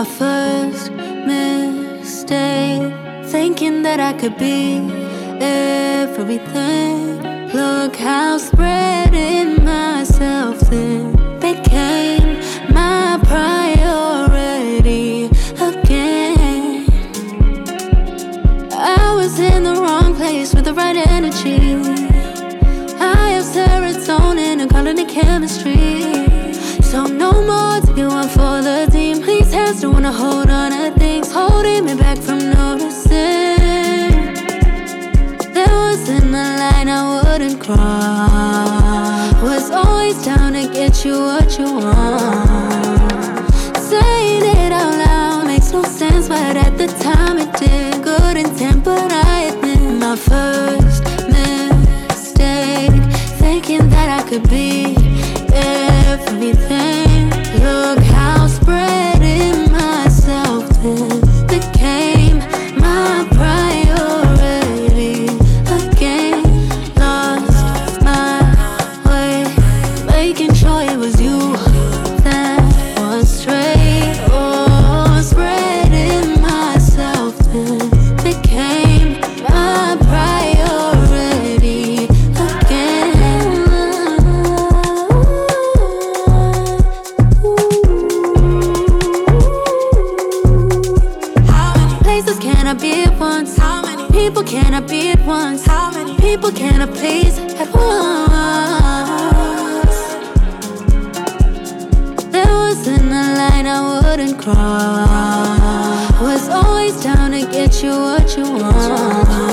My first mistake, thinking that I could be everything. Look how spreading myself thin became my priority again. I was in the wrong place with the right energy. I have serotonin and calling it chemistry. So no more taking one for the team. Please hands don't wanna hold on to things, holding me back from noticing. There wasn't a line I wouldn't cross. Was always down to get you what you want. Saying it out loud makes no sense, but at the time it did. Good intent, but I admit my first mistake, thinking that I could be everything. Look how spreading myself thin became my priority again. Lost my way, making sure it was you that was straight. Oh, spreading myself thin became my priority again. How many places can I be at once? How many people can I be at once? How many people can I please at once? There wasn't a line I wouldn't cross. Was always down to get you what you want.